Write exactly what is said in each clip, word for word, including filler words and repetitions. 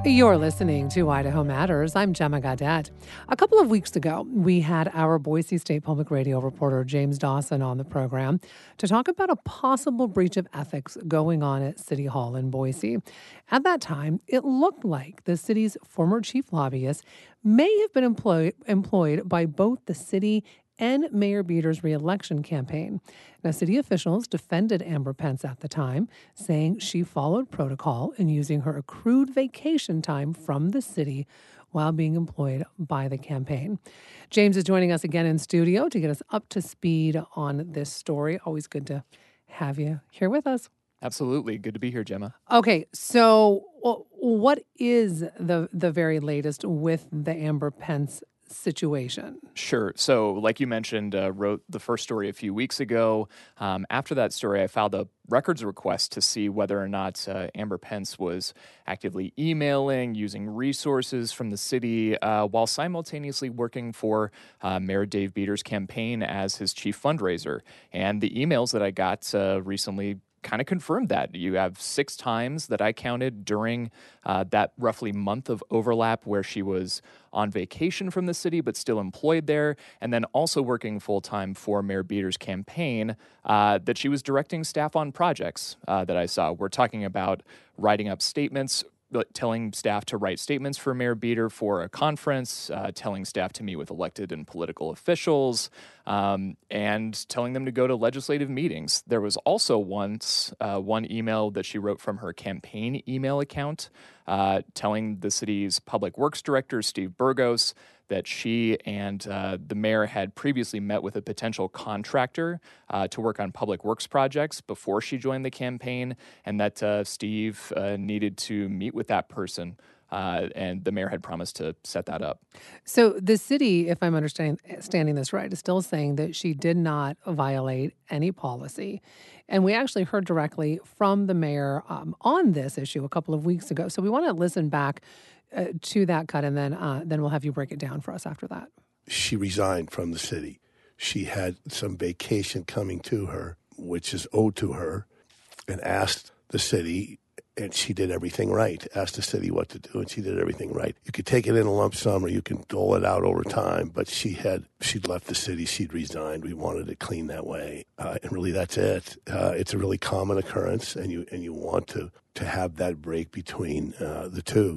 You're listening to Idaho Matters. I'm Gemma Gaudette. A couple of weeks ago, we had our Boise State Public Radio reporter James Dawson on the program to talk about a possible breach of ethics going on at City Hall in Boise. At that time, it looked like the city's former chief lobbyist may have been employ- employed by both the city and Mayor Beater's reelection campaign. Now, city officials defended Amber Pence at the time, saying she followed protocol in using her accrued vacation time from the city while being employed by the campaign. James is joining us again in studio to get us up to speed on this story. Always good to have you here with us. Absolutely. Good to be here, Gemma. Okay, so what is the the very latest with the Amber Pence situation? Sure. So like you mentioned, uh, wrote the first story a few weeks ago. Um, after that story, I filed a records request to see whether or not uh, Amber Pence was actively emailing, using resources from the city, uh, while simultaneously working for uh, Mayor Dave Beater's campaign as his chief fundraiser. And the emails that I got uh, recently kind of confirmed that. You have six times that I counted during uh, that roughly month of overlap where she was on vacation from the city but still employed there, and then also working full-time for Mayor Beater's campaign, uh, that she was directing staff on projects uh, that I saw. We're talking about writing up statements, telling staff to write statements for Mayor Beater for a conference, uh, telling staff to meet with elected and political officials, um, and telling them to go to legislative meetings. There was also once uh, one email that she wrote from her campaign email account, uh, telling the city's public works director, Steve Burgos, that she and uh, the mayor had previously met with a potential contractor uh, to work on public works projects before she joined the campaign, and that uh, Steve uh, needed to meet with that person, uh, and the mayor had promised to set that up. So the city, if I'm understanding understanding this right, is still saying that she did not violate any policy. And we actually heard directly from the mayor um, on this issue a couple of weeks ago. So we want to listen back Uh, to that cut, and then uh, then we'll have you break it down for us after that. She resigned from the city. She had some vacation coming to her, which is owed to her, and asked the city, and she did everything right. Asked the city what to do, and she did everything right. You could take it in a lump sum, or you can dole it out over time. But she had she'd left the city. She'd resigned. We wanted it clean that way, uh, and really that's it. Uh, it's a really common occurrence, and you and you want to to have that break between uh, the two.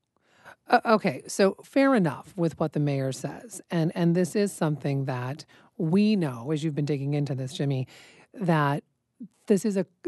Uh, okay, so fair enough with what the mayor says. And and this is something that we know, as you've been digging into this, Jimmy, that this is a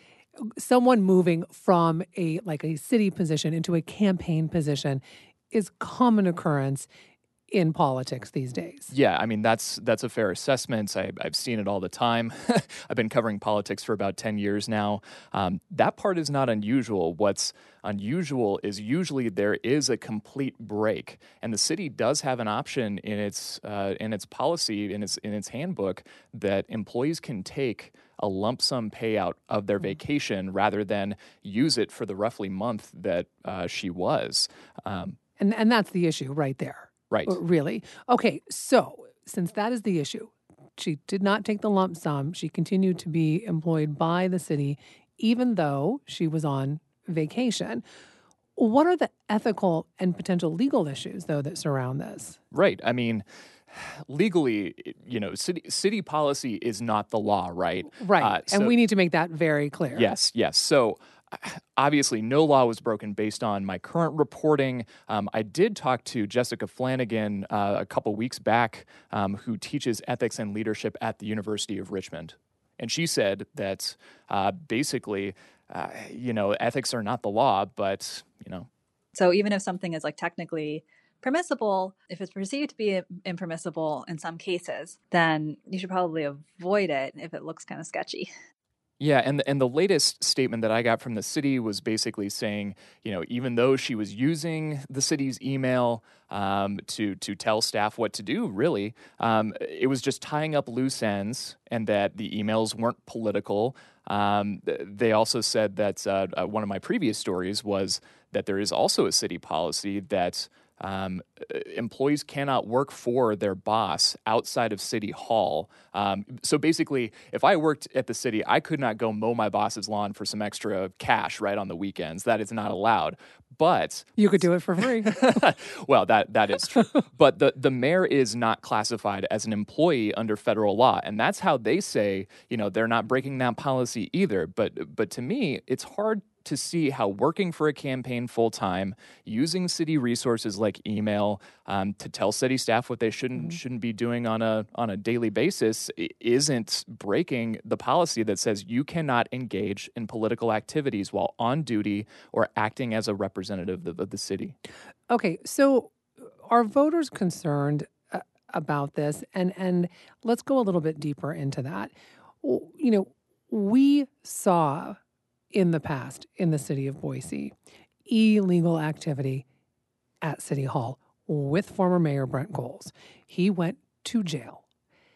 someone moving from a like a city position into a campaign position is common occurrence in politics these days. Yeah, I mean, that's that's a fair assessment. I, I've seen it all the time. I've been covering politics for about ten years now. Um, that part is not unusual. What's unusual is usually there is a complete break, and the city does have an option in its uh, in its policy, in its in its handbook, that employees can take a lump sum payout of their vacation rather than use it for the roughly month that uh, she was. Um, and and that's the issue right there. Right. Really? Okay, so since that is the issue, she did not take the lump sum. She continued to be employed by the city, even though she was on vacation. What are the ethical and potential legal issues, though, that surround this? Right. I mean, legally, you know, city city policy is not the law, right? Right. Uh, so, and we need to make that very clear. Yes, yes. So obviously, no law was broken based on my current reporting. Um, I did talk to Jessica Flanagan uh, a couple weeks back, um, who teaches ethics and leadership at the University of Richmond. And she said that uh, basically, uh, you know, ethics are not the law, but, you know. So even if something is like technically permissible, if it's perceived to be impermissible in some cases, then you should probably avoid it if it looks kind of sketchy. Yeah, and the, and the latest statement that I got from the city was basically saying, you know, even though she was using the city's email um, to to tell staff what to do, really, um, it was just tying up loose ends, and that the emails weren't political. Um, they also said that uh, uh, one of my previous stories was that there is also a city policy that um, employees cannot work for their boss outside of City Hall. Um, so basically, if I worked at the city, I could not go mow my boss's lawn for some extra cash right on the weekends. That is not allowed. But you could do it for free. Well, that that is true. But the, the mayor is not classified as an employee under federal law. And that's how they say, you know, they're not breaking that policy either. But but to me, it's hard to see how working for a campaign full-time, using city resources like email um, to tell city staff what they shouldn't mm-hmm. shouldn't be doing on a on a daily basis isn't breaking the policy that says you cannot engage in political activities while on duty or acting as a representative of, of the city. Okay, so are voters concerned uh, about this? And and let's go a little bit deeper into that. You know, we saw in the past, in the city of Boise, illegal activity at City Hall with former Mayor Brent Coles. He went to jail.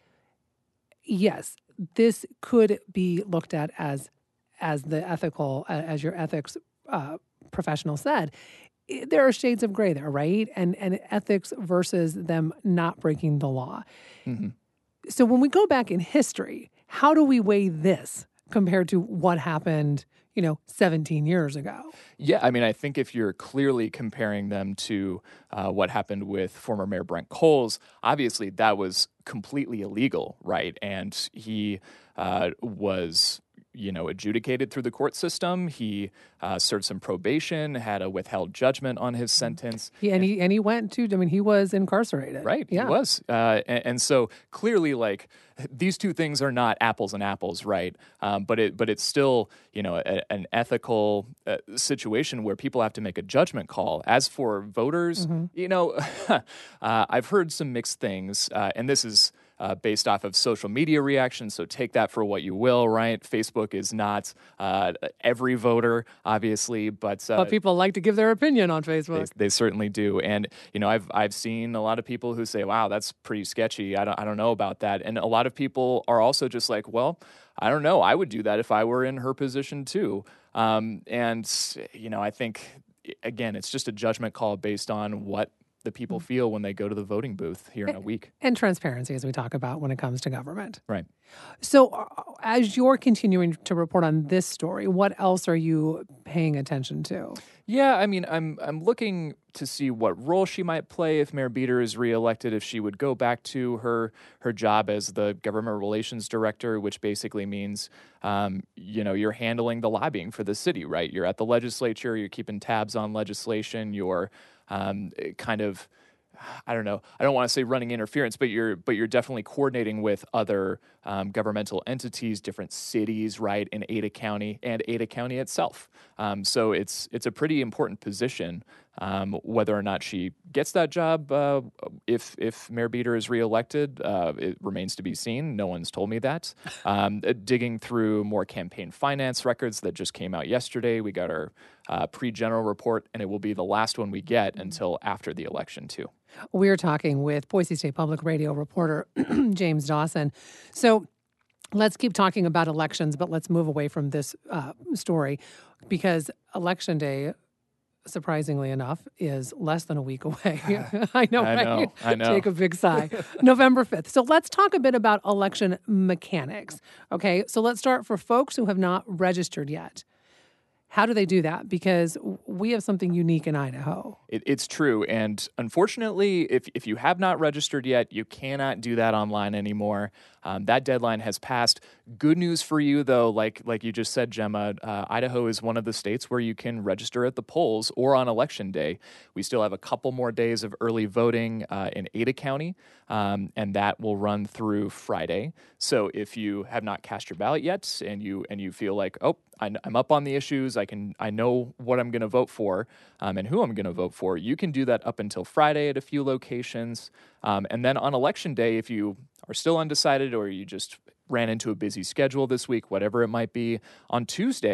Yes, this could be looked at as, as the ethical, as your ethics uh, professional said. There are shades of gray there, right? And and ethics versus them not breaking the law. Mm-hmm. So when we go back in history, how do we weigh this compared to what happened, you know, seventeen years ago? Yeah, I mean, I think if you're clearly comparing them to uh, what happened with former Mayor Brent Coles, obviously that was completely illegal, right? And he uh, was, you know, adjudicated through the court system. He uh, served some probation, had a withheld judgment on his sentence. Yeah, and, and he and he went to, I mean, he was incarcerated. Right, yeah. he was. Uh, and, and so clearly, like, these two things are not apples and apples, right? Um, but it but it's still, you know, a, an ethical uh, situation where people have to make a judgment call. As for voters, mm-hmm. you know, uh, I've heard some mixed things, uh, and this is Uh, based off of social media reactions, so take that for what you will, right? Facebook is not uh, every voter, obviously, but... Uh, but people like to give their opinion on Facebook. They, they certainly do. And, you know, I've I've seen a lot of people who say, wow, that's pretty sketchy. I don't, I don't know about that. And a lot of people are also just like, well, I don't know. I would do that if I were in her position too. Um, and, you know, I think, again, it's just a judgment call based on what the people feel when they go to the voting booth here in a week. And transparency, as we talk about when it comes to government. Right. So uh, as you're continuing to report on this story, what else are you paying attention to? Yeah, I mean, I'm I'm looking to see what role she might play if Mayor Beater is reelected, if she would go back to her her job as the government relations director, which basically means, um, you know, you're handling the lobbying for the city, right? You're at the legislature, you're keeping tabs on legislation, you're um, kind of, I don't know, I don't want to say running interference, but you're but you're definitely coordinating with other um, governmental entities, different cities, right, in Ada County and Ada County itself. Um, so it's it's a pretty important position. Um, whether or not she gets that job, uh, if if Mayor Beater is reelected, uh, it remains to be seen. No one's told me that. Um, digging through more campaign finance records that just came out yesterday, we got our uh, pre-general report, and it will be the last one we get until after the election, too. We're talking with Boise State Public Radio reporter James Dawson. So let's keep talking about elections, but let's move away from this uh, story because Election Day, surprisingly enough, is less than a week away. I know, I right? know, I know. Take a big sigh. November fifth. So let's talk a bit about election mechanics. Okay, so let's start for folks who have not registered yet. How do they do that? Because we have something unique in Idaho. It, it's true. And unfortunately, if, if you have not registered yet, you cannot do that online anymore. Um, that deadline has passed. Good news for you, though, like like you just said, Gemma, uh, Idaho is one of the states where you can register at the polls or on Election Day. We still have a couple more days of early voting uh, in Ada County, um, and that will run through Friday. So if you have not cast your ballot yet and you and you feel like, oh, I, I'm up on the issues, I can I know what I'm going to vote for um, and who I'm going to vote for, you can do that up until Friday at a few locations. Um, and then on Election Day, if you are still undecided or you just ran into a busy schedule this week, whatever it might be, on Tuesday,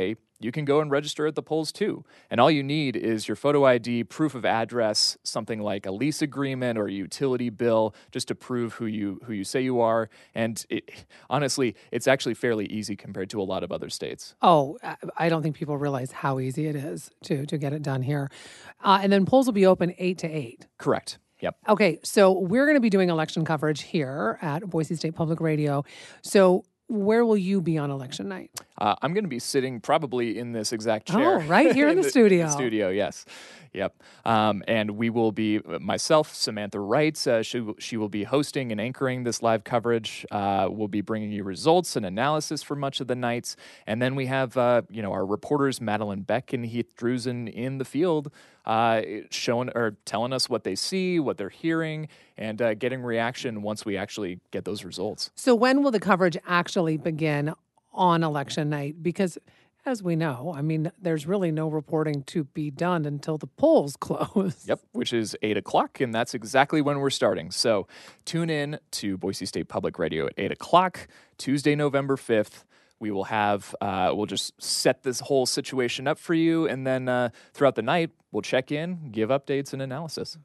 you can go and register at the polls too. And all you need is your photo I D, proof of address, something like a lease agreement or a utility bill, just to prove who you who you say you are. And it, honestly, it's actually fairly easy compared to a lot of other states. Oh, I don't think people realize how easy it is to to get it done here. Uh, and then polls will be open eight to eight. Correct. Yep. Okay, so we're going to be doing election coverage here at Boise State Public Radio. So where will you be on election night? Uh, I'm going to be sitting probably in this exact chair. Oh, right here in, in the, the studio. The studio, yes. Yep. Um, and we will be, myself, Samantha Wright, uh, she, she will be hosting and anchoring this live coverage. Uh, we'll be bringing you results and analysis for much of the nights. And then we have, uh, you know, our reporters, Madeline Beck and Heath Drusen in the field, uh, showing or telling us what they see, what they're hearing, and uh, getting reaction once we actually get those results. So when will the coverage actually begin on election night? Because as we know, I mean, there's really no reporting to be done until the polls close. Yep, which is eight o'clock, and that's exactly when we're starting. So tune in to Boise State Public Radio at eight o'clock, Tuesday, November fifth. We will have, uh, we'll just set this whole situation up for you, and then uh, throughout the night, we'll check in, give updates and analysis.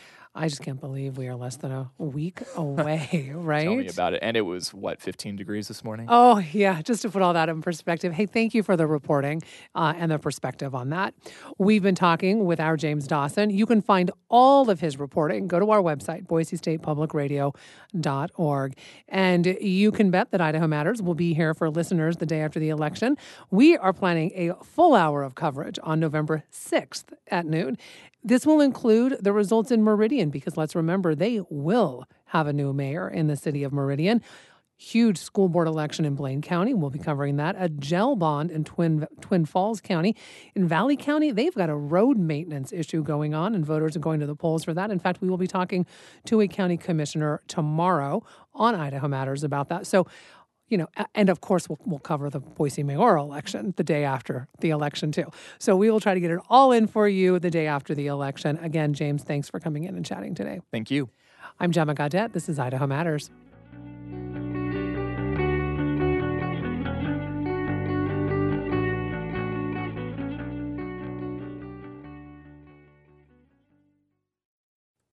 I just can't believe we are less than a week away, right? Tell me about it. And it was, what, fifteen degrees this morning? Oh, yeah, just to put all that in perspective. Hey, thank you for the reporting uh, and the perspective on that. We've been talking with our James Dawson. You can find all of his reporting. Go to our website, boise state public radio dot org. And you can bet that Idaho Matters will be here for listeners the day after the election. We are planning a full hour of coverage on November sixth at noon. This will include the results in Meridian, because let's remember, they will have a new mayor in the city of Meridian. Huge school board election in Blaine County. We'll be covering that. A jail bond in Twin Twin Falls County. In Valley County, they've got a road maintenance issue going on, and voters are going to the polls for that. In fact, we will be talking to a county commissioner tomorrow on Idaho Matters about that. So, you know, and of course, we'll, we'll cover the Boise mayoral election the day after the election, too. So we will try to get it all in for you the day after the election. Again, James, thanks for coming in and chatting today. Thank you. I'm Gemma Gaudette. This is Idaho Matters.